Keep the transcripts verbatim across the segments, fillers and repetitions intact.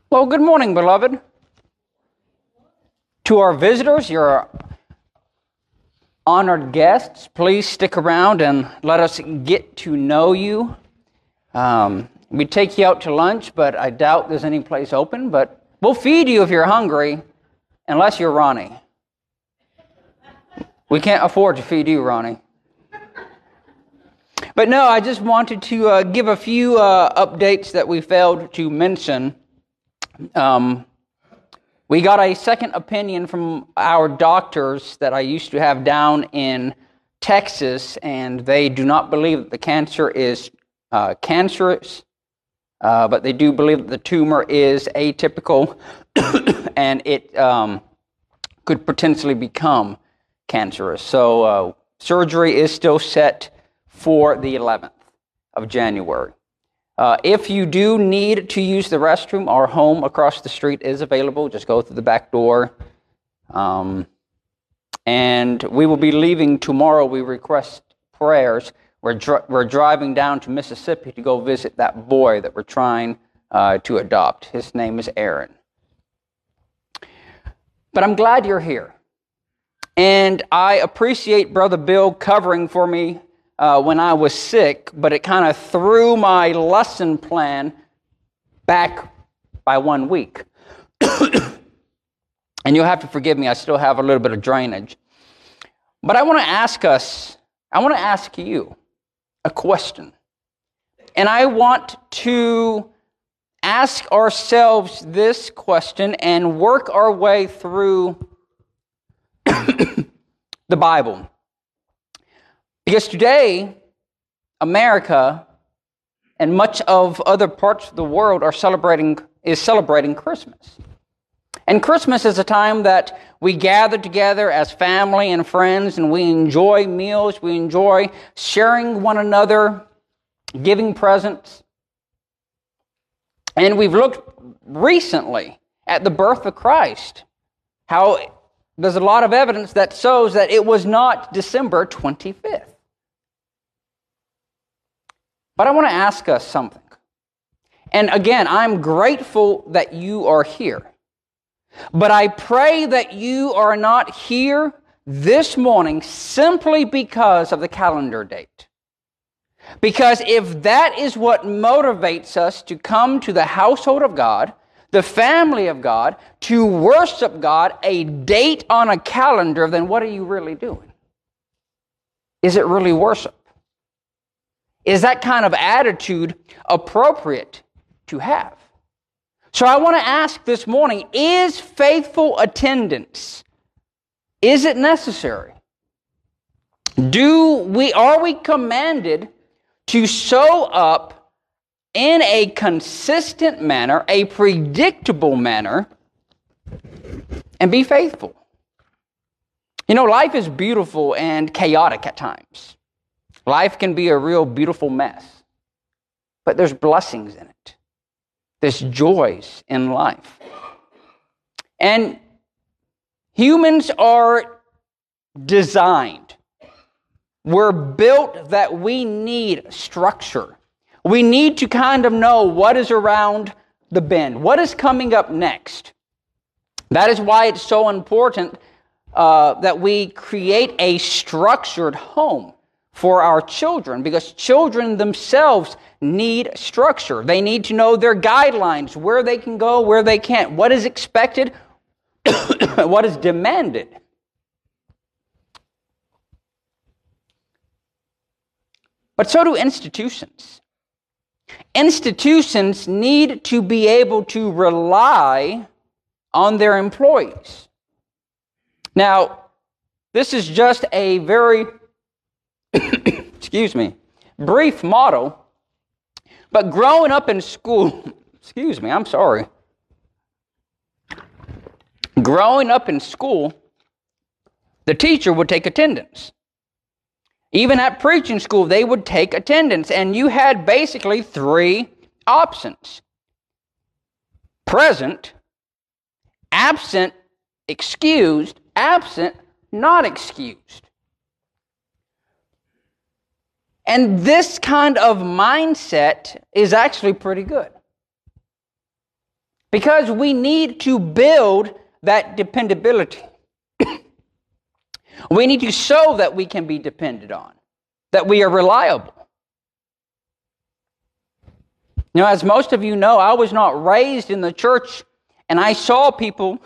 Well, good morning, beloved. To our visitors, your honored guests, please stick around and let us get to know you. Um, we take you out to lunch, but I doubt there's any place open, but we'll feed you if you're hungry, unless you're Ronnie. We can't afford to feed you, Ronnie. But no, I just wanted to uh, give a few uh, updates that we failed to mention. Um, we got a second opinion from our doctors that I used to have down in Texas, and they do not believe that the cancer is uh, cancerous, uh, but they do believe that the tumor is atypical, and it um, could potentially become cancerous. So uh, surgery is still set for the eleventh of January. Uh, if you do need to use the restroom, our home across the street is available. Just go through the back door. Um, and we will be leaving tomorrow. We request prayers. We're, dr- we're driving down to Mississippi to go visit that boy that we're trying uh, to adopt. His name is Aaron. But I'm glad you're here. And I appreciate Brother Bill covering for me Uh, when I was sick, but it kind of threw my lesson plan back by one week. And you'll have to forgive me, I still have a little bit of drainage. But I want to ask us, I want to ask you a question. And I want to ask ourselves this question and work our way through the Bible. Because today, America and much of other parts of the world are celebrating is celebrating Christmas. And Christmas is a time that we gather together as family and friends, and we enjoy meals, we enjoy sharing one another, giving presents. And we've looked recently at the birth of Christ, how there's a lot of evidence that shows that it was not December twenty-fifth. But I want to ask us something. And again, I'm grateful that you are here. But I pray that you are not here this morning simply because of the calendar date. Because if that is what motivates us to come to the household of God, the family of God, to worship God, a date on a calendar, then what are you really doing? Is it really worship? Is that kind of attitude appropriate to have? So I want to ask this morning, is faithful attendance, is it necessary? Do we, are we commanded to show up in a consistent manner, a predictable manner, and be faithful? You know, life is beautiful and chaotic at times. Life can be a real beautiful mess, but there's blessings in it. There's joys in life. And humans are designed. We're built that we need structure. We need to kind of know what is around the bend, what is coming up next. That is why it's so important uh, that we create a structured home for our children, because children themselves need structure. They need to know their guidelines, where they can go, where they can't, what is expected, what is demanded. But so do institutions. Institutions need to be able to rely on their employees. Now, this is just a very excuse me, brief model, but growing up in school, excuse me, I'm sorry. Growing up in school, the teacher would take attendance. Even at preaching school, they would take attendance, and you had basically three options: present, absent, excused, absent, not excused. And this kind of mindset is actually pretty good. Because we need to build that dependability. We need to show that we can be depended on, that we are reliable. You know, as most of you know, I was not raised in the church, and I saw people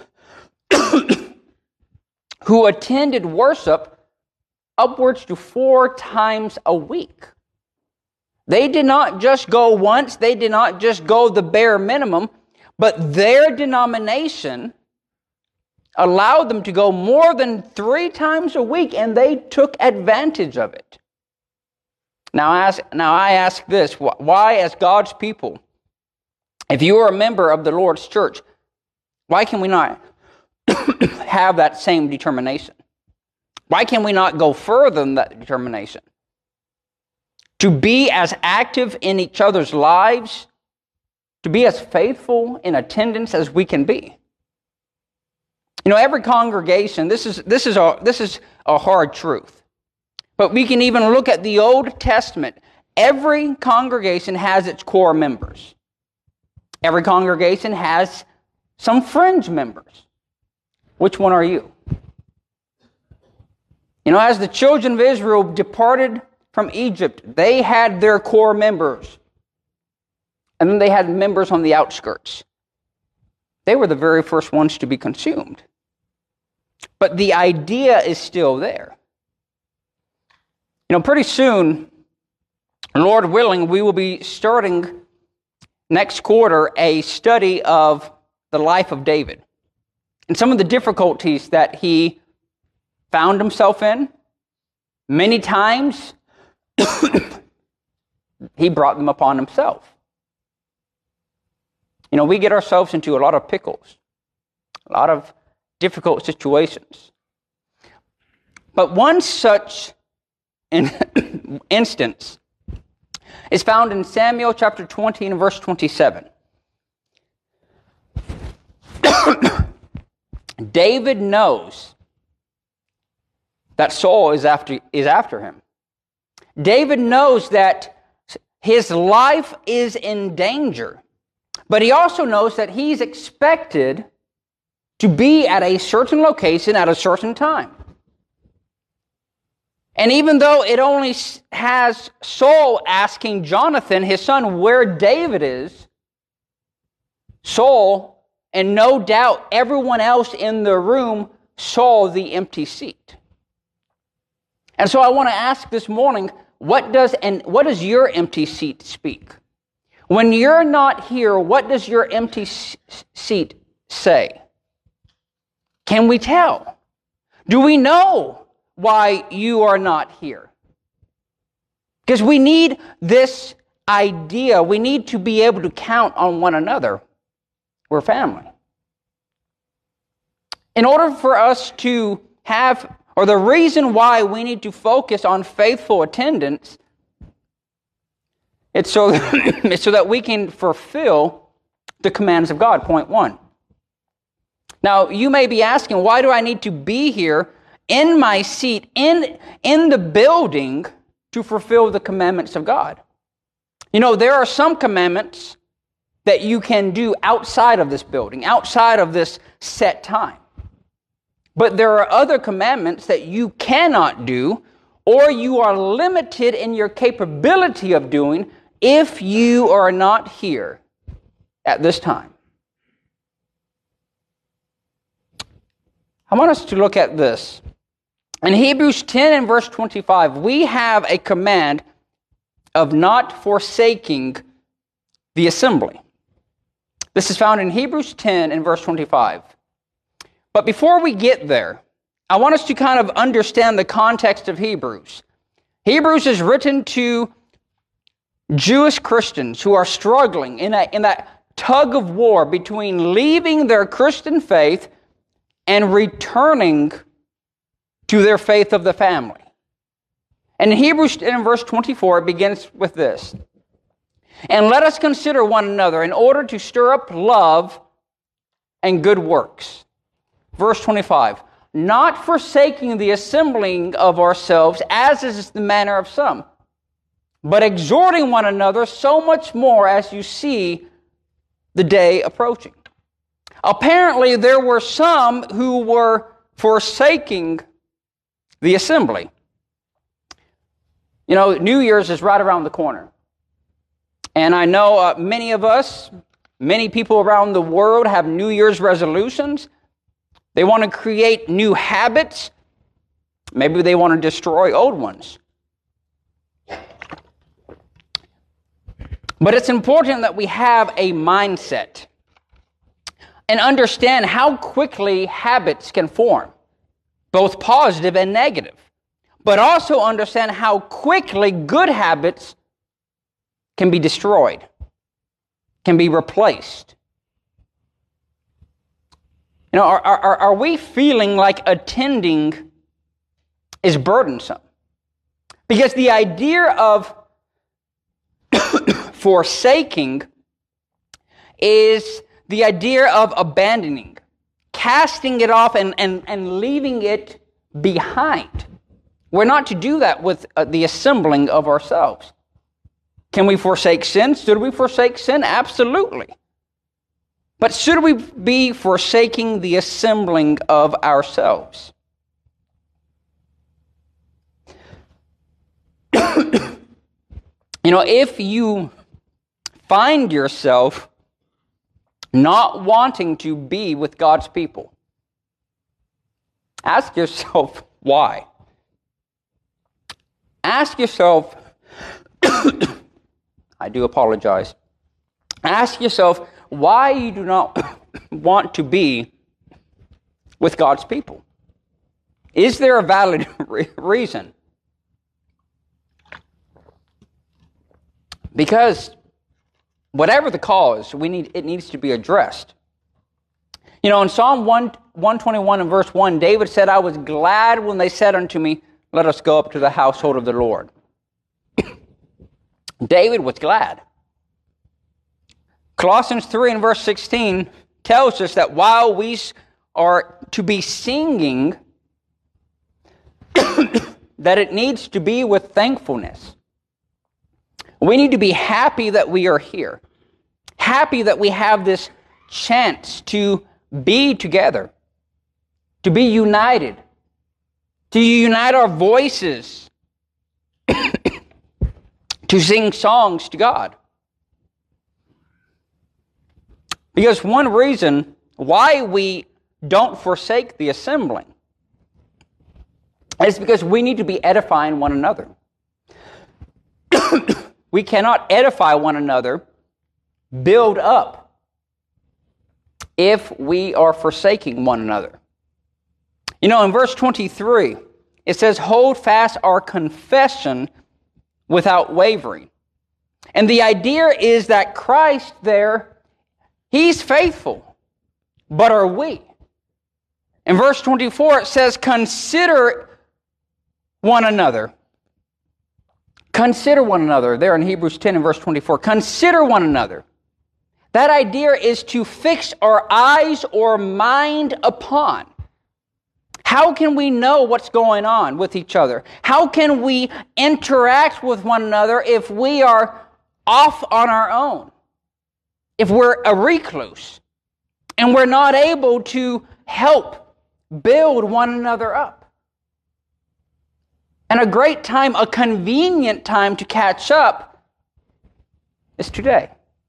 who attended worship upwards to four times a week. They did not just go once, they did not just go the bare minimum, but their denomination allowed them to go more than three times a week, and they took advantage of it. Now, I ask, now I ask this, why as God's people, if you are a member of the Lord's church, why can we not have that same determination? Why can we not go further than that determination? To be as active in each other's lives, to be as faithful in attendance as we can be. You know, every congregation, this is this is a this is a hard truth. But we can even look at the Old Testament. Every congregation has its core members. Every congregation has some fringe members. Which one are you? You know, as the children of Israel departed from Egypt, they had their core members. And then they had members on the outskirts. They were the very first ones to be consumed. But the idea is still there. You know, pretty soon, Lord willing, we will be starting next quarter a study of the life of David and some of the difficulties that he found himself in. Many times, he brought them upon himself. You know, we get ourselves into a lot of pickles, a lot of difficult situations. But one such in instance is found in Samuel chapter twenty and verse twenty-seven. David knows that Saul is after, is after him. David knows that his life is in danger, but he also knows that he's expected to be at a certain location at a certain time. And even though it only has Saul asking Jonathan, his son, where David is, Saul, and no doubt everyone else in the room, saw the empty seat. And so I want to ask this morning, what does and what does your empty seat speak? When you're not here, what does your empty seat say? Can we tell? Do we know why you are not here? Because we need this idea. We need to be able to count on one another. We're family. In order for us to have, or the reason why we need to focus on faithful attendance, it's so, it's so that we can fulfill the commands of God, point one. Now, you may be asking, why do I need to be here in my seat, in, in the building, to fulfill the commandments of God? You know, there are some commandments that you can do outside of this building, outside of this set time. But there are other commandments that you cannot do, or you are limited in your capability of doing if you are not here at this time. I want us to look at this. In Hebrews ten and verse twenty-five, we have a command of not forsaking the assembly. This is found in Hebrews ten and verse twenty-five. But before we get there, I want us to kind of understand the context of Hebrews. Hebrews is written to Jewish Christians who are struggling in, a, in that tug of war between leaving their Christian faith and returning to their faith of the family. And in Hebrews in verse twenty-four, it begins with this. And let us consider one another in order to stir up love and good works. Verse twenty-five, not forsaking the assembling of ourselves, as is the manner of some, but exhorting one another so much more as you see the day approaching. apparently there were some who were forsaking the assembly. You know, New Year's is right around the corner. And I know uh, many of us, many people around the world have New Year's resolutions. They want to create new habits. Maybe they want to destroy old ones. But it's important that we have a mindset and understand how quickly habits can form, both positive and negative. But also understand how quickly good habits can be destroyed, can be replaced. You know, are, are, are we feeling like attending is burdensome? Because the idea of forsaking is the idea of abandoning, casting it off and, and, and leaving it behind. We're not to do that with uh, the assembling of ourselves. Can we forsake sin? Should we forsake sin? Absolutely. But should we be forsaking the assembling of ourselves? You know, if you find yourself not wanting to be with God's people, ask yourself why. Ask yourself, I do apologize. Ask yourself why you do not want to be with God's people. Is there a valid re- reason? Because whatever the cause, we need it needs to be addressed. You know, in Psalm one twenty-one and verse one, David said, I was glad when they said unto me, let us go up to the household of the Lord. David was glad. Colossians three and verse sixteen tells us that while we are to be singing, that it needs to be with thankfulness. We need to be happy that we are here. Happy that we have this chance to be together, to be united, to unite our voices, to sing songs to God. Because one reason why we don't forsake the assembling is because we need to be edifying one another. We cannot edify one another, build up, if we are forsaking one another. You know, in verse twenty-three, it says, hold fast our confession without wavering. And the idea is that Christ there, He's faithful, but are we? In verse twenty-four, it says, consider one another. Consider one another. There in Hebrews ten and verse twenty-four. Consider one another. That idea is to fix our eyes or mind upon. How can we know what's going on with each other? How can we interact with one another if we are off on our own? If we're a recluse and we're not able to help build one another up? And a great time, a convenient time to catch up is today.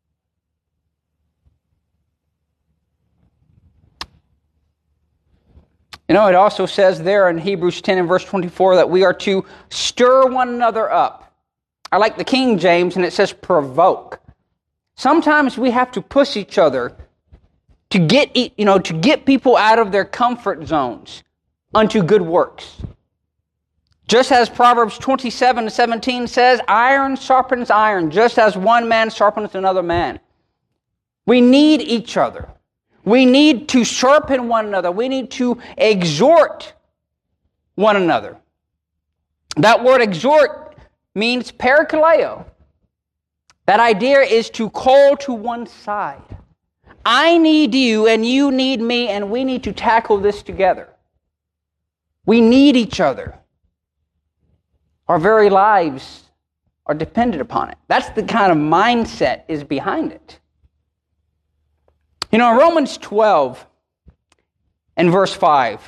You know, it also says there in Hebrews ten and verse twenty-four that we are to stir one another up. I like the King James, and it says provoke. Sometimes we have to push each other to get, you know, to get people out of their comfort zones unto good works. Just as Proverbs twenty-seven seventeen says, iron sharpens iron, just as one man sharpens another man. We need each other. We need to sharpen one another. We need to exhort one another. That word exhort means parakaleo. That idea is to call to one side. I need you and you need me, and we need to tackle this together. We need each other. Our very lives are dependent upon it. That's the kind of mindset is behind it. You know, in Romans twelve and verse five,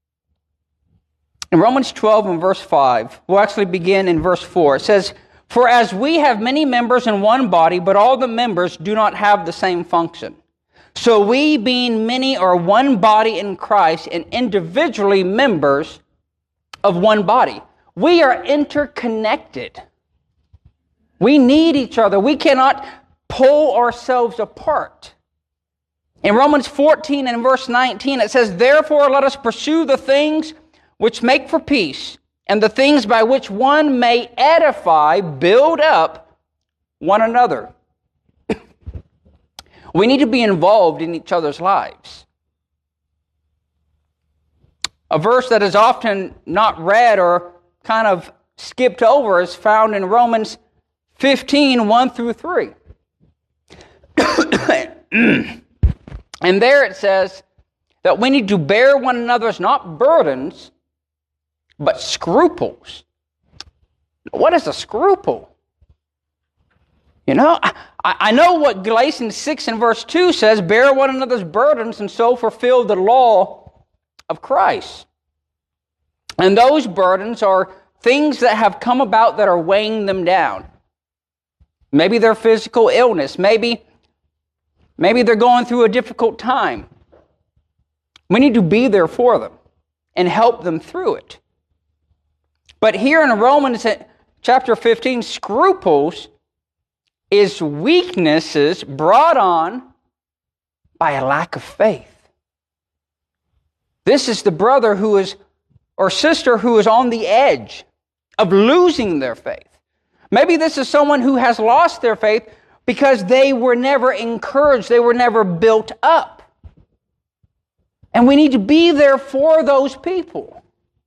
in Romans twelve and verse five, we'll actually begin in verse four. It says, "For as we have many members in one body, but all the members do not have the same function. So we, being many, are one body in Christ and individually members of one body." We are interconnected. We need each other. We cannot pull ourselves apart. In Romans fourteen and verse nineteen, it says, "Therefore let us pursue the things which make for peace, and the things by which one may edify, build up one another." We need to be involved in each other's lives. A verse that is often not read or kind of skipped over is found in Romans fifteen, one through three. And there it says that we need to bear one another's not burdens, but scruples. What is a scruple? You know, I, I know what Galatians six and verse two says, "Bear one another's burdens and so fulfill the law of Christ." And those burdens are things that have come about that are weighing them down. Maybe they're physical illness. Maybe, maybe they're going through a difficult time. We need to be there for them and help them through it. But here in Romans chapter fifteen, scruples is weaknesses brought on by a lack of faith. This is the brother who is, or sister who is on the edge of losing their faith. Maybe this is someone who has lost their faith because they were never encouraged, they were never built up. And we need to be there for those people.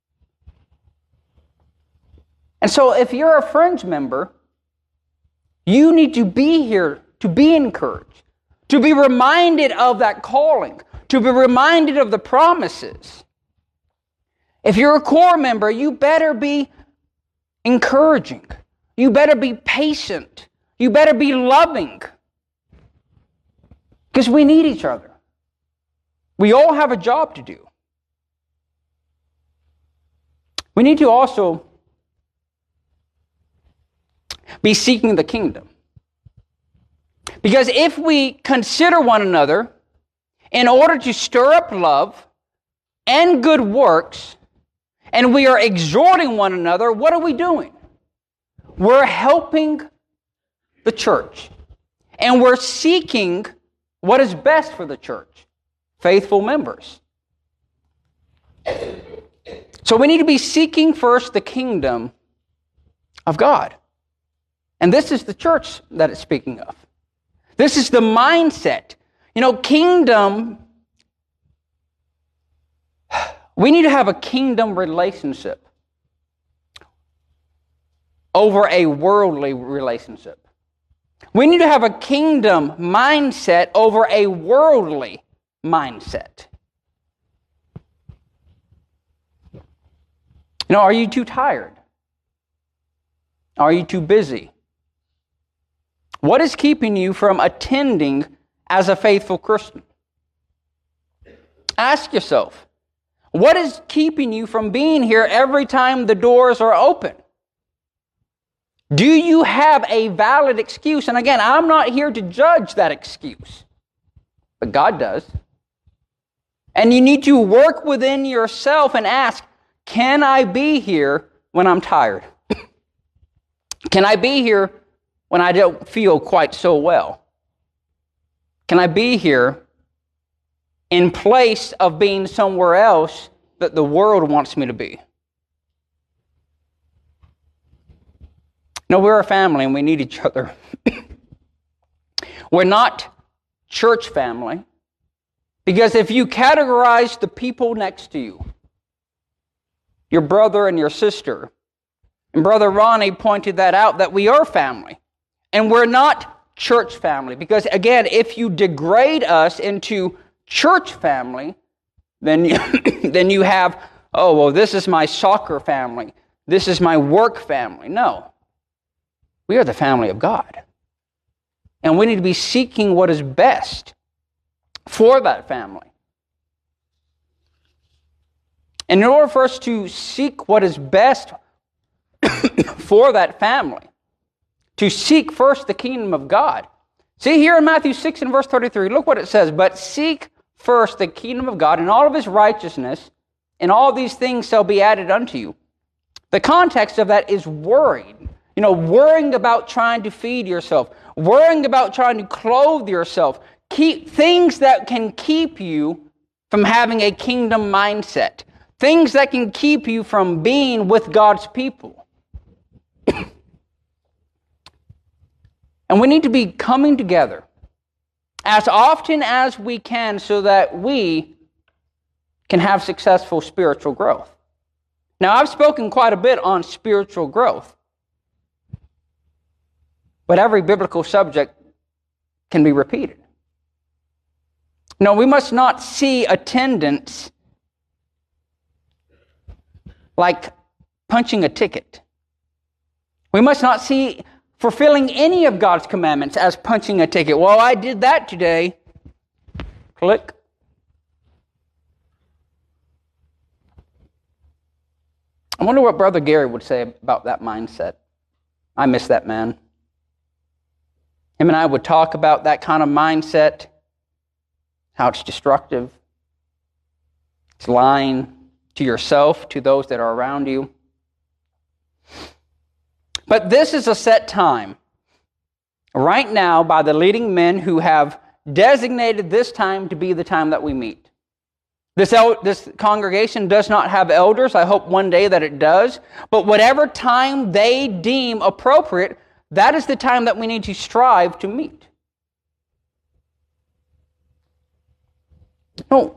And so if you're a Fringe member, you need to be here to be encouraged, to be reminded of that calling, to be reminded of the promises. If you're a core member, you better be encouraging. You better be patient. You better be loving. Because we need each other. We all have a job to do. We need to also be seeking the kingdom. Because if we consider one another in order to stir up love and good works, and we are exhorting one another, what are we doing? We're helping the church. And we're seeking what is best for the church. Faithful members. So we need to be seeking first the kingdom of God. And this is the church that it's speaking of. This is the mindset. You know, kingdom, we need to have a kingdom relationship over a worldly relationship. We need to have a kingdom mindset over a worldly mindset. You know, are you too tired? Are you too busy? What is keeping you from attending as a faithful Christian? Ask yourself, what is keeping you from being here every time the doors are open? Do you have a valid excuse? And again, I'm not here to judge that excuse, but God does. And you need to work within yourself and ask, can I be here when I'm tired? Can I be here when I don't feel quite so well? Can I be here in place of being somewhere else that the world wants me to be? No, we're a family and we need each other. We're not church family, because if you categorize the people next to you, your brother and your sister, and Brother Ronnie pointed that out, that we are family. And we're not church family. Because again, if you degrade us into church family, then you, then you have, oh, well, this is my soccer family. This is my work family. No. We are the family of God. And we need to be seeking what is best for that family. And in order for us to seek what is best for that family, to seek first the kingdom of God. See here in Matthew six and verse thirty-three, look what it says, but seek first the kingdom of God and all of his righteousness, and all these things shall be added unto you. The context of that is worried. You know, worrying about trying to feed yourself, worrying about trying to clothe yourself, keep things that can keep you from having a kingdom mindset, things that can keep you from being with God's people. And we need to be coming together as often as we can so that we can have successful spiritual growth. Now, I've spoken quite a bit on spiritual growth, but every biblical subject can be repeated. No, we must not see attendance like punching a ticket. We must not see fulfilling any of God's commandments as punching a ticket. Well, I did that today. Click. I wonder what Brother Gary would say about that mindset. I miss that man. Him and I would talk about that kind of mindset, how it's destructive. It's lying to yourself, to those that are around you. But this is a set time right now by the leading men who have designated this time to be the time that we meet. This, el- this congregation does not have elders. I hope one day that it does. But whatever time they deem appropriate, that is the time that we need to strive to meet. No.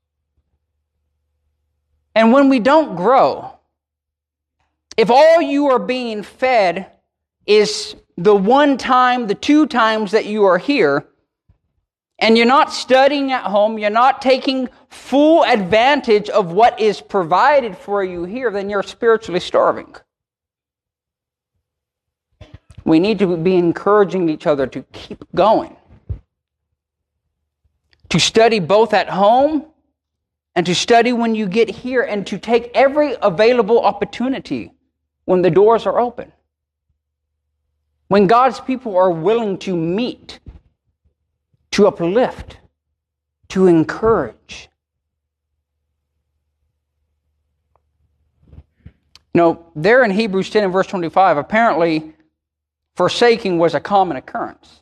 And when we don't grow, if all you are being fed is the one time, the two times that you are here, and you're not studying at home, you're not taking full advantage of what is provided for you here, then you're spiritually starving. We need to be encouraging each other to keep going, to study both at home and to study when you get here, and to take every available opportunity when the doors are open. When God's people are willing to meet, to uplift, to encourage. You know, there in Hebrews ten and verse twenty-five, apparently forsaking was a common occurrence.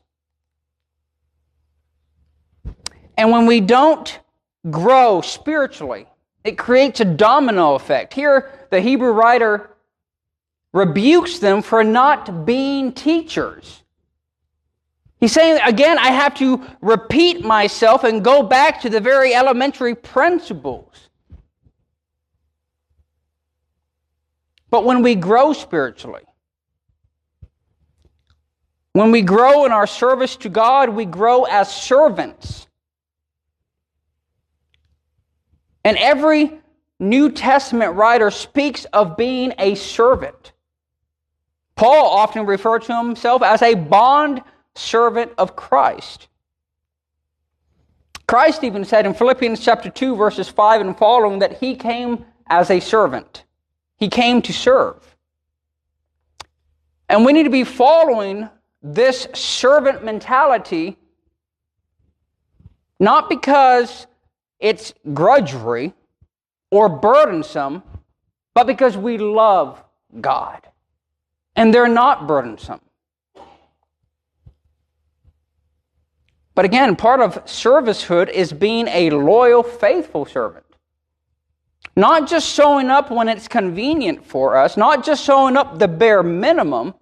And when we don't grow spiritually, it creates a domino effect. Here, the Hebrew writer rebukes them for not being teachers. He's saying, again, I have to repeat myself and go back to the very elementary principles. But when we grow spiritually, when we grow in our service to God, we grow as servants. And every New Testament writer speaks of being a servant. Paul often referred to himself as a bond servant of Christ. Christ even said in Philippians chapter two, verses five and following, that he came as a servant. He came to serve. And we need to be following this servant mentality, not because it's grudgery or burdensome, but because we love God. And they're not burdensome. But again, part of servicehood is being a loyal, faithful servant. Not just showing up when it's convenient for us, not just showing up the bare minimum,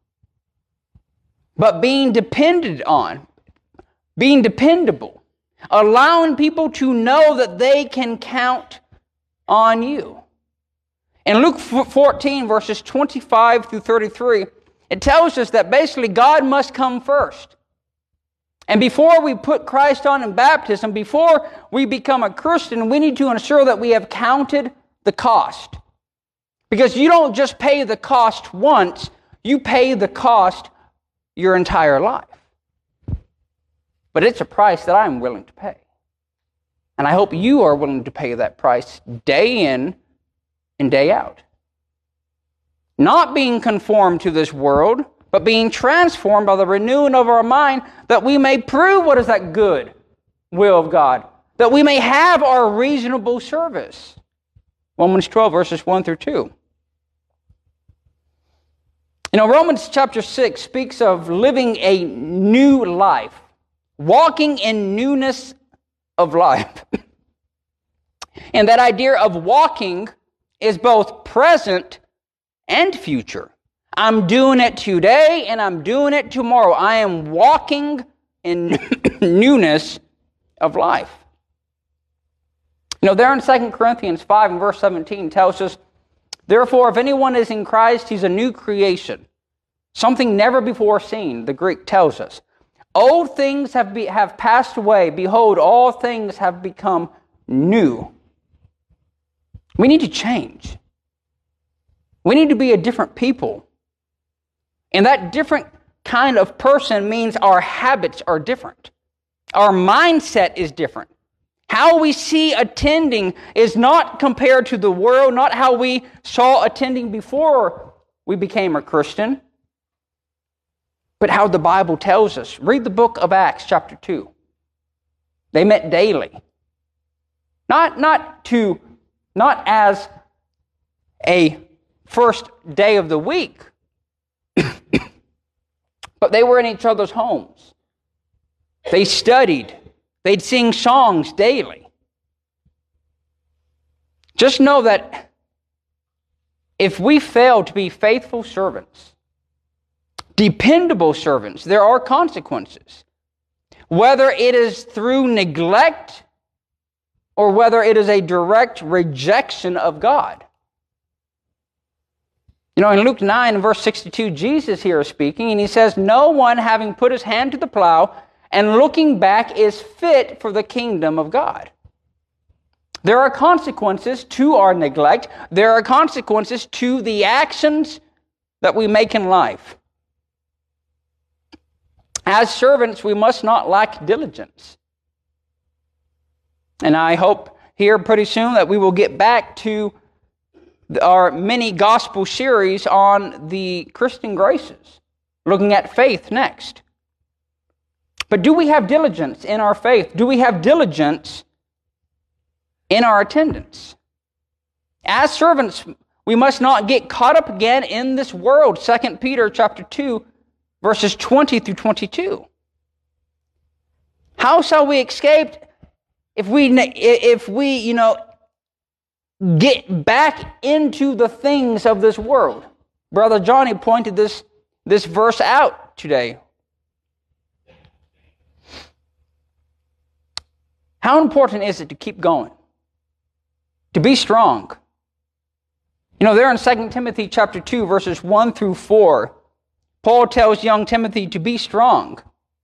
but being depended on, being dependable, allowing people to know that they can count on you. In Luke fourteen, verses twenty-five through thirty-three, it tells us that basically God must come first. And before we put Christ on in baptism, before we become a Christian, we need to ensure that we have counted the cost. Because you don't just pay the cost once, you pay the cost your entire life. But it's a price that I'm willing to pay. And I hope you are willing to pay that price day in and day out. Not being conformed to this world, but being transformed by the renewing of our mind, that we may prove what is that good will of God, that we may have our reasonable service. Romans twelve, verses one through two. You know, Romans chapter six speaks of living a new life, walking in newness of life. And that idea of walking is both present and future. I'm doing it today and I'm doing it tomorrow. I am walking in newness of life. You know, there in Second Corinthians five and verse seventeen tells us, therefore, if anyone is in Christ, he's a new creation, something never before seen, the Greek tells us. Old things have, be, have passed away. Behold, all things have become new. We need to change. We need to be a different people. And that different kind of person means our habits are different. Our mindset is different. How we see attending is not compared to the world, not how we saw attending before we became a Christian, but how the Bible tells us. Read the book of Acts chapter two. They met daily. Not, not, to, not as a first day of the week, but they were in each other's homes. They studied. They'd sing songs daily. Just know that if we fail to be faithful servants, dependable servants, there are consequences. Whether it is through neglect or whether it is a direct rejection of God. You know, in Luke nine, verse sixty-two, Jesus here is speaking, and he says, no one having put his hand to the plow and looking back is fit for the kingdom of God. There are consequences to our neglect. There are consequences to the actions that we make in life. As servants, we must not lack diligence. And I hope here pretty soon that we will get back to our mini gospel series on the Christian graces, looking at faith next. But do we have diligence in our faith? Do we have diligence in our attendance? As servants, we must not get caught up again in this world. Second Peter chapter two, verses twenty through twenty-two. How shall we escape if we, if we, you know, get back into the things of this world? Brother Johnny pointed this, this verse out today. How important is it to keep going? To be strong? You know, there in Second Timothy chapter two, verses one through four, Paul tells young Timothy to be strong.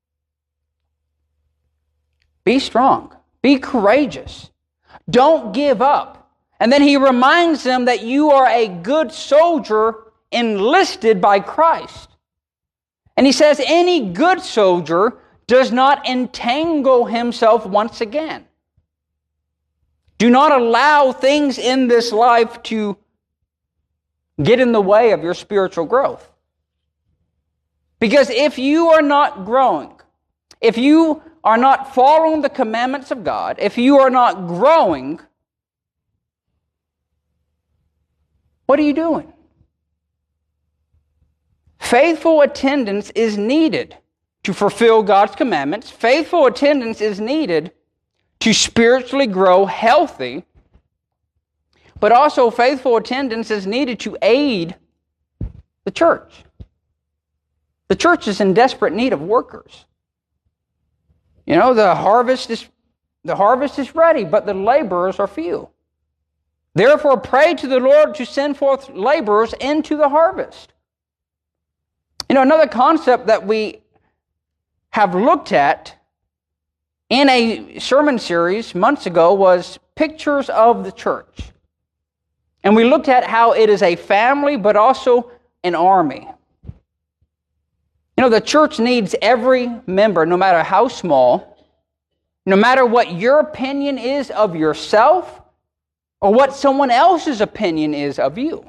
Be strong. Be courageous. Don't give up. And then he reminds them that you are a good soldier enlisted by Christ. And he says any good soldier does not entangle himself once again. Do not allow things in this life to get in the way of your spiritual growth. Because if you are not growing, if you are not following the commandments of God, if you are not growing, what are you doing? Faithful attendance is needed to fulfill God's commandments. Faithful attendance is needed to spiritually grow healthy. But also faithful attendance is needed to aid the church. The church is in desperate need of workers. You know, the harvest is the harvest is ready, but the laborers are few. Therefore, pray to the Lord to send forth laborers into the harvest. You know, another concept that we have looked at in a sermon series months ago was pictures of the church. And we looked at how it is a family, but also an army. You know, the church needs every member, no matter how small, no matter what your opinion is of yourself or what someone else's opinion is of you.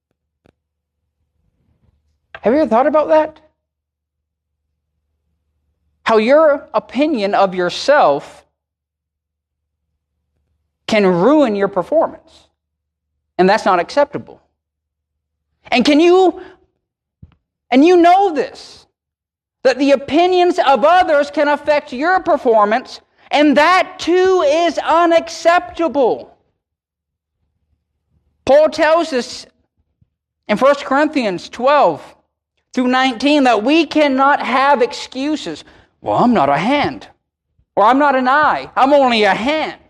Have you ever thought about that? How your opinion of yourself can ruin your performance. And that's not acceptable. And can you, and you know this, that the opinions of others can affect your performance, and that too is unacceptable. Paul tells us in First Corinthians twelve through nineteen that we cannot have excuses. Well, I'm not a hand. Or I'm not an eye. I'm only a hand.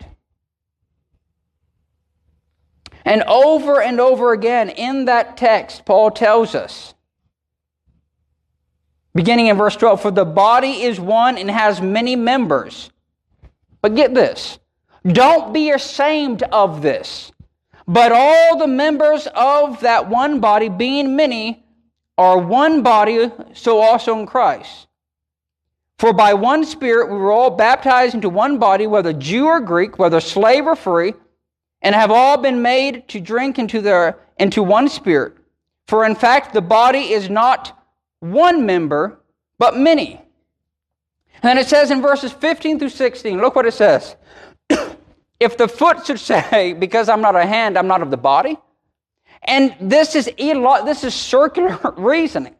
And over and over again in that text, Paul tells us, beginning in verse twelve, for the body is one and has many members. But get this, don't be ashamed of this. But all the members of that one body, being many, are one body, so also in Christ. For by one Spirit we were all baptized into one body, whether Jew or Greek, whether slave or free, and have all been made to drink into, the, into one Spirit. For in fact, the body is not one member, but many. And then it says in verses fifteen through sixteen, look what it says. If the foot should say, because I'm not a hand, I'm not of the body. And this is this is circular reasoning.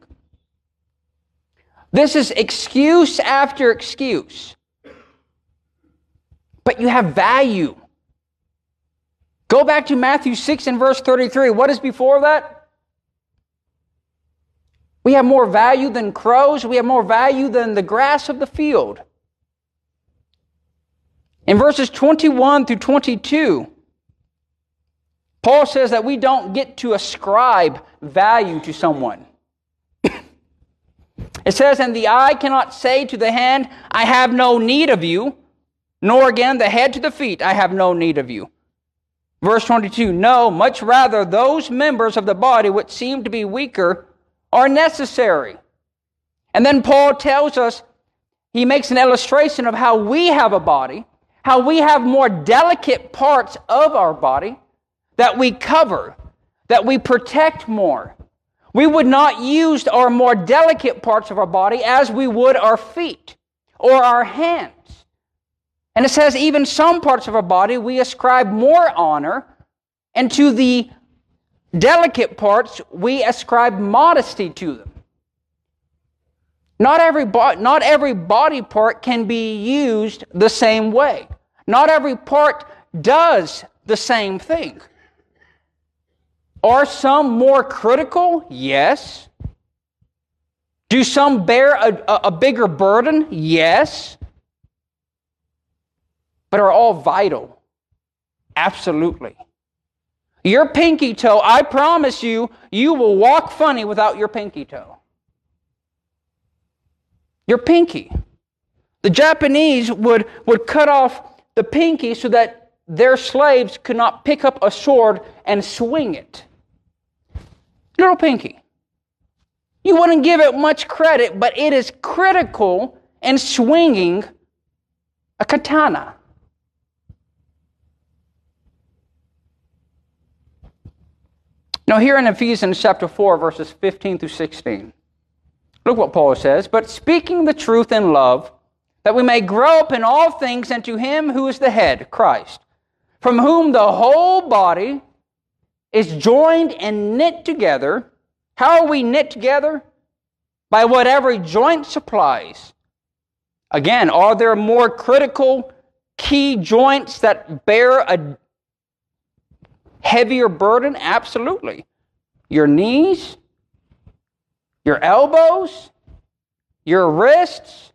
This is excuse after excuse. But you have value. Go back to Matthew six and verse thirty-three. What is before that? We have more value than crows. We have more value than the grass of the field. In verses twenty-one through twenty-two, Paul says that we don't get to ascribe value to someone. It says, and the eye cannot say to the hand, I have no need of you, nor again the head to the feet, I have no need of you. Verse twenty-two, no, much rather those members of the body which seem to be weaker are necessary. And then Paul tells us, he makes an illustration of how we have a body, how we have more delicate parts of our body that we cover, that we protect more. We would not use our more delicate parts of our body as we would our feet or our hands. And it says even some parts of our body we ascribe more honor, and to the delicate parts we ascribe modesty to them. Not every, bo- not every body part can be used the same way. Not every part does the same thing. Are some more critical? Yes. Do some bear a, a, a bigger burden? Yes. But are all vital? Absolutely. Your pinky toe, I promise you, you will walk funny without your pinky toe. Your pinky. The Japanese would, would cut off the pinky so that their slaves could not pick up a sword and swing it. Little pinky. You wouldn't give it much credit, but it is critical in swinging a katana. Now here in Ephesians chapter four, verses fifteen through sixteen, look what Paul says, but speaking the truth in love, that we may grow up in all things into him who is the head, Christ, from whom the whole body is joined and knit together. How are we knit together? By what every joint supplies. Again, are there more critical key joints that bear a heavier burden? Absolutely. Your knees, your elbows, your wrists.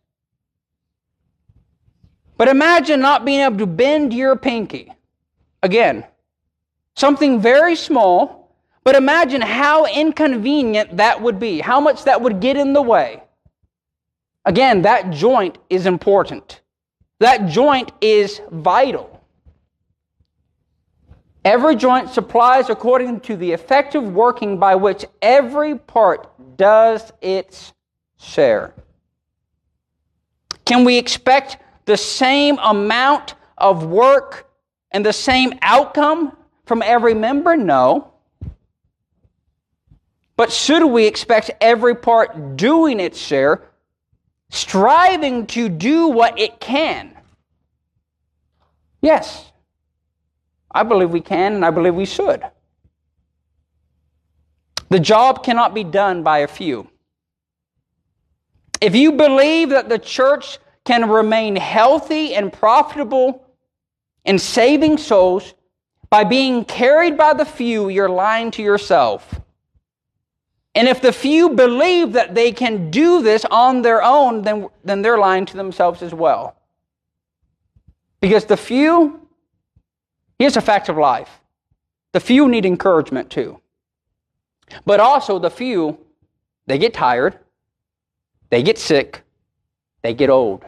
But imagine not being able to bend your pinky. Again, something very small, but imagine how inconvenient that would be, how much that would get in the way. Again, that joint is important. That joint is vital. Every joint supplies according to the effective working by which every part does its share. Can we expect the same amount of work and the same outcome from every member? No. But should we expect every part doing its share, striving to do what it can? Yes. I believe we can, and I believe we should. The job cannot be done by a few. If you believe that the church can remain healthy and profitable in saving souls by being carried by the few, you're lying to yourself. And if the few believe that they can do this on their own, then, then they're lying to themselves as well. Because the few, here's a fact of life. The few need encouragement too. But also the few, they get tired, they get sick, they get old.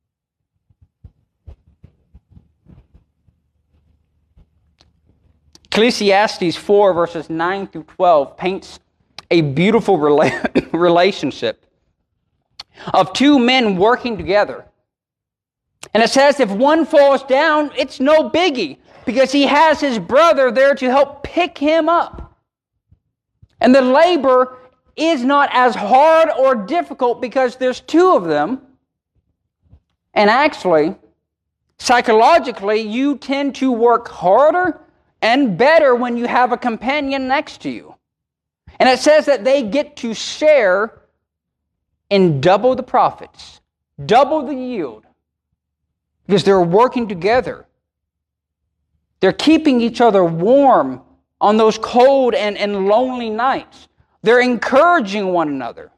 Ecclesiastes four verses nine through twelve paints a beautiful rela- relationship of two men working together. And it says if one falls down, it's no biggie because he has his brother there to help pick him up. And the labor is not as hard or difficult because there's two of them. And actually, psychologically, you tend to work harder and better when you have a companion next to you. And it says that they get to share in double the profits, double the yield, because they're working together. They're keeping each other warm on those cold and, and lonely nights. They're encouraging one another.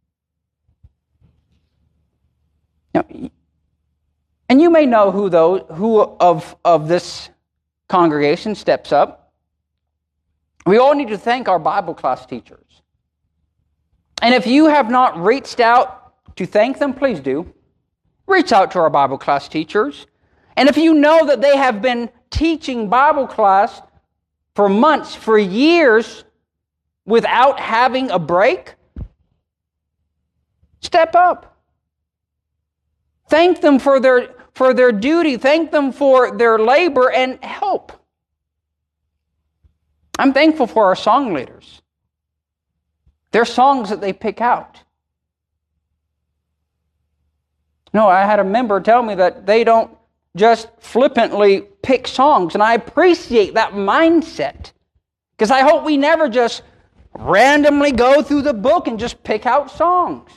Now, and you may know who those who of, of this congregation steps up. We all need to thank our Bible class teachers. And if you have not reached out to thank them, please do. Reach out to our Bible class teachers. And if you know that they have been teaching Bible class for months, for years, without having a break, step up. Thank them for their, for their duty. Thank them for their labor and help. I'm thankful for our song leaders. Their songs that they pick out. No, I had a member tell me that they don't just flippantly pick songs, and I appreciate that mindset. Because I hope we never just randomly go through the book and just pick out songs.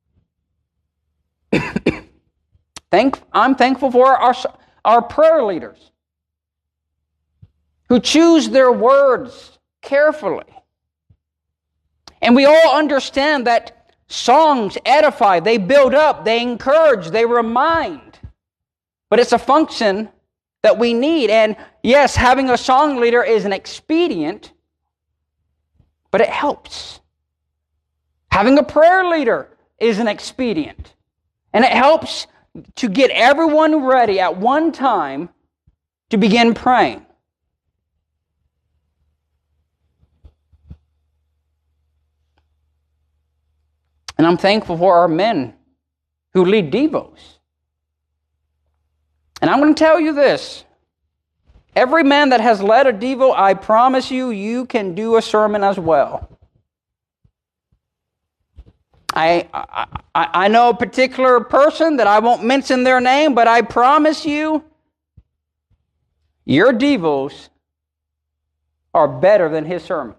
Thank, I'm thankful for our, our prayer leaders who choose their words carefully. And we all understand that songs edify, they build up, they encourage, they remind. But it's a function that we need. And yes, having a song leader is an expedient, but it helps. Having a prayer leader is an expedient. And it helps to get everyone ready at one time to begin praying. And I'm thankful for our men who lead devos. And I'm going to tell you this. Every man that has led a devo, I promise you, you can do a sermon as well. I, I, I know a particular person that I won't mention their name, but I promise you, your devos are better than his sermons.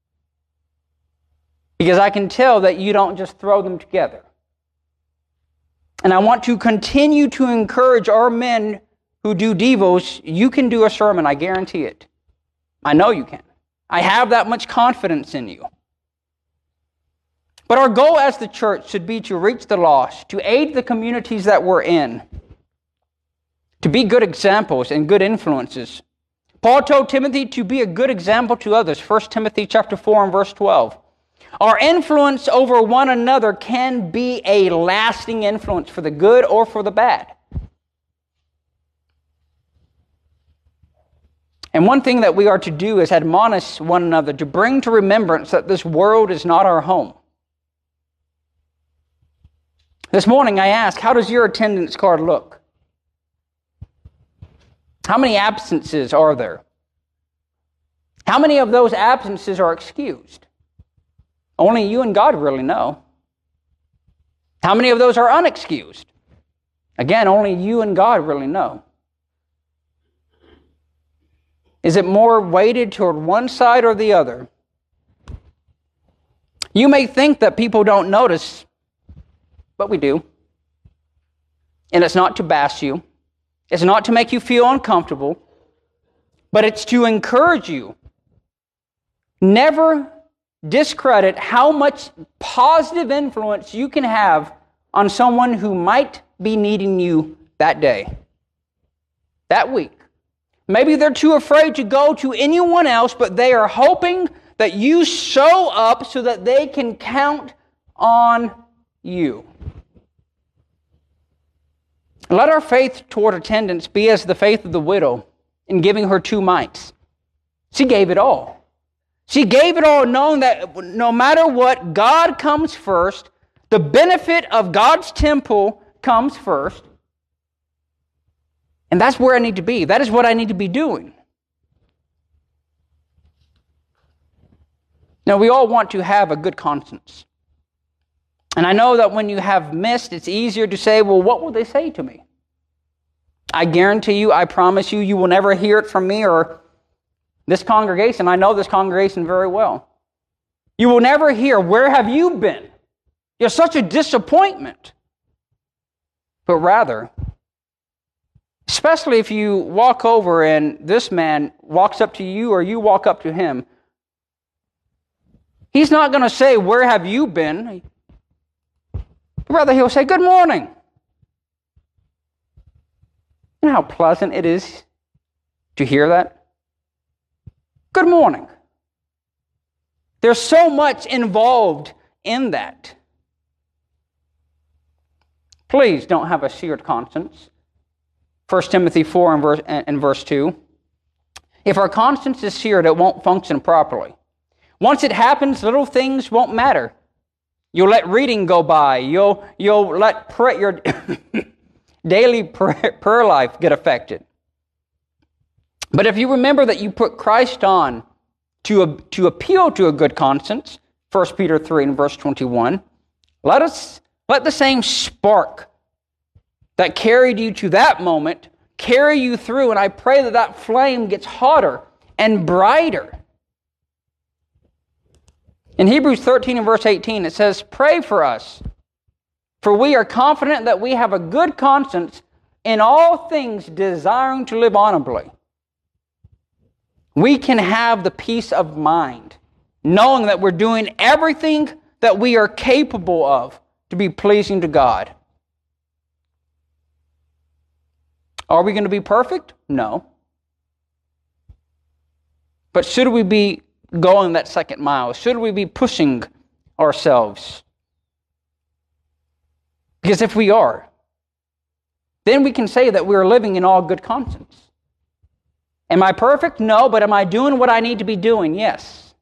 Because I can tell that you don't just throw them together. And I want to continue to encourage our men who do devos. You can do a sermon, I guarantee it. I know you can. I have that much confidence in you. But our goal as the church should be to reach the lost, to aid the communities that we're in, to be good examples and good influences. Paul told Timothy to be a good example to others, First Timothy chapter four and verse twelve. Our influence over one another can be a lasting influence for the good or for the bad. And one thing that we are to do is admonish one another to bring to remembrance that this world is not our home. This morning I asked, how does your attendance card look? How many absences are there? How many of those absences are excused? Only you and God really know. How many of those are unexcused? Again, only you and God really know. Is it more weighted toward one side or the other? You may think that people don't notice, but we do. And it's not to bash you. It's not to make you feel uncomfortable, but it's to encourage you. Never discredit how much positive influence you can have on someone who might be needing you that day, that week. Maybe they're too afraid to go to anyone else, but they are hoping that you show up so that they can count on you. Let our faith toward attendance be as the faith of the widow in giving her two mites. She gave it all. She gave it all knowing that no matter what, God comes first. The benefit of God's temple comes first. And that's where I need to be. That is what I need to be doing. Now, we all want to have a good conscience. And I know that when you have missed, it's easier to say, well, what will they say to me? I guarantee you, I promise you, you will never hear it from me or this congregation. I know this congregation very well. You will never hear, where have you been? You're such a disappointment. But rather, especially if you walk over and this man walks up to you or you walk up to him, he's not going to say, where have you been? Rather, he'll say, good morning. You know how pleasant it is to hear that? Good morning. There's so much involved in that. Please don't have a seared conscience. First Timothy four and verse, and verse two. If our conscience is seared, it won't function properly. Once it happens, little things won't matter. You'll let reading go by. You'll, you'll let pray, your daily prayer, prayer life get affected. But if you remember that you put Christ on to, to appeal to a good conscience, First Peter three and verse twenty-one, let us let the same spark that carried you to that moment carry you through, and I pray that that flame gets hotter and brighter. In Hebrews thirteen and verse eighteen, it says, pray for us, for we are confident that we have a good conscience in all things, desiring to live honorably. We can have the peace of mind, knowing that we're doing everything that we are capable of to be pleasing to God. Are we going to be perfect? No. But should we be going that second mile? Should we be pushing ourselves? Because if we are, then we can say that we're living in all good conscience. Am I perfect? No, but am I doing what I need to be doing? Yes.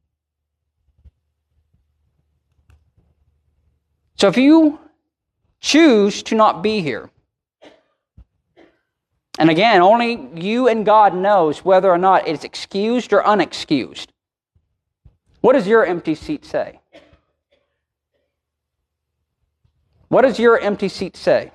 So if you choose to not be here, and again, only you and God knows whether or not it's excused or unexcused. What does your empty seat say? What does your empty seat say?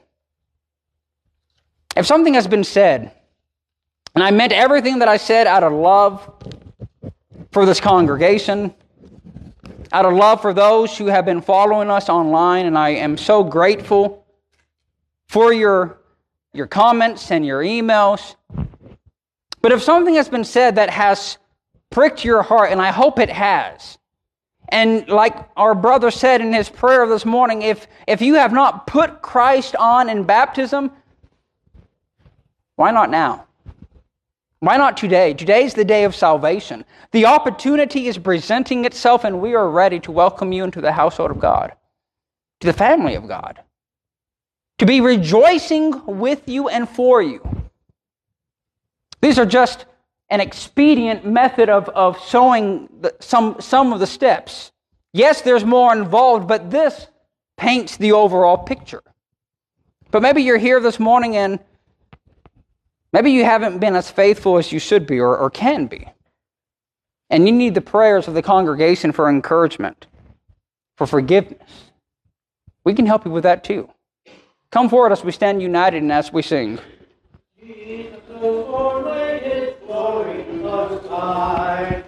If something has been said, and I meant everything that I said out of love for this congregation, out of love for those who have been following us online, and I am so grateful for your, your comments and your emails. But if something has been said that has pricked your heart, and I hope it has, and like our brother said in his prayer this morning, if, if you have not put Christ on in baptism, why not now? Why not today? Today is the day of salvation. The opportunity is presenting itself, and we are ready to welcome you into the household of God, to the family of God, to be rejoicing with you and for you. These are just an expedient method of, of showing the, some, some of the steps. Yes, there's more involved, but this paints the overall picture. But maybe you're here this morning and Maybe you haven't been as faithful as you should be or, or can be. And you need the prayers of the congregation for encouragement, for forgiveness. We can help you with that too. Come forward as we stand united and as we sing. Jesus,